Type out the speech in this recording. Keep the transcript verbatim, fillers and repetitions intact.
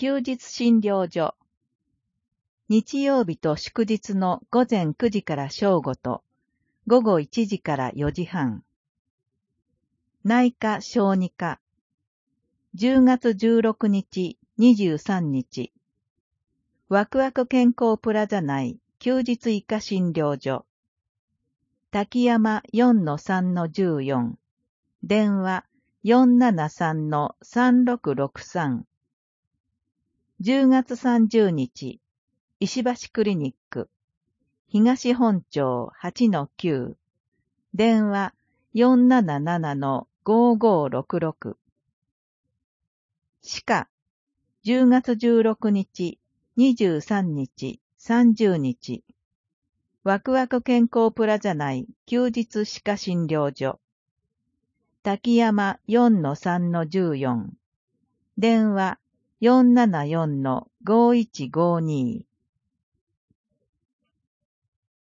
休日診療所。日曜日と祝日の午前くじから正午と、午後いちじからよじはん。内科小児科。じゅうがつじゅうろくにち、にじゅうさんにち。ワクワク健康プラザ内休日医科診療所。滝山 よんのさんのじゅうよん。電話 よんななさんのさんろくろくさん。じゅうがつさんじゅうにち、石橋クリニック。東本町 はちのきゅう。電話 よんななななのごごろくろく。歯科。じゅうがつじゅうろくにち、にじゅうさんにち、さんじゅうにち。ワクワク健康プラザ内休日歯科診療所。滝山 よんのさんのじゅうよん。電話 よんななよんのごいちごに。